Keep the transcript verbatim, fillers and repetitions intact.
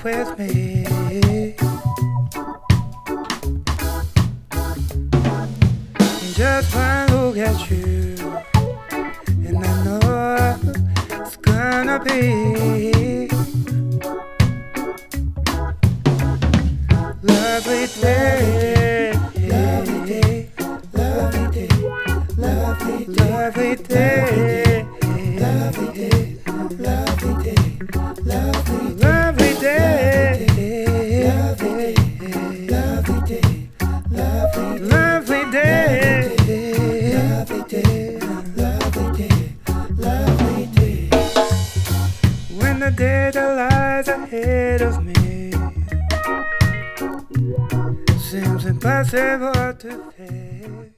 with me. Just one look at you, and I know it's gonna be lovely day, lovely day, lovely day, lovely day, lovely day, lovely day, lovely day, lovely day, lovely day, lovely day, lovely, lovely day, lovely day, lovely day, lovely day. When the day that lies ahead of me seems impossible to face.